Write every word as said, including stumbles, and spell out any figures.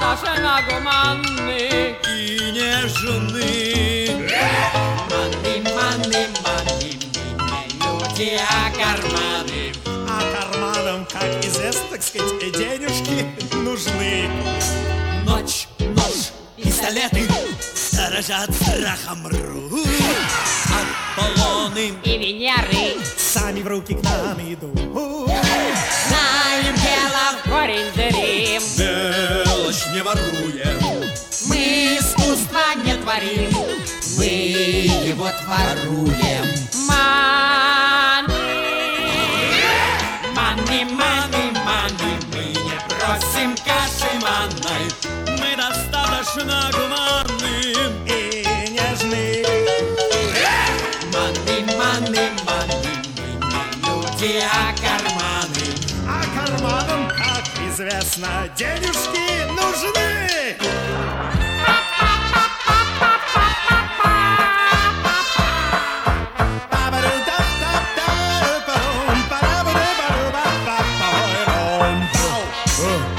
нашего манны и нежны. Манны, манны, манны, мы не люди, а карманы. А карманам, как известно, так сказать, денежки нужны. Ночь, ночь, Пистолеты сторожат страхом рут. Аполлоны и Венеры. сами в руки к нам идут. Знаем дело в корень дырим. Мелочь не воруем, Мы искусства не творим, мы его творуем. Маны, маны, маны, маны, мы не просим каши манной. мы достаточно гуманны и нежны. Маны, маны, маны, мы не люди, а карманы. А карманам, как известно, денежки нужны. Oh.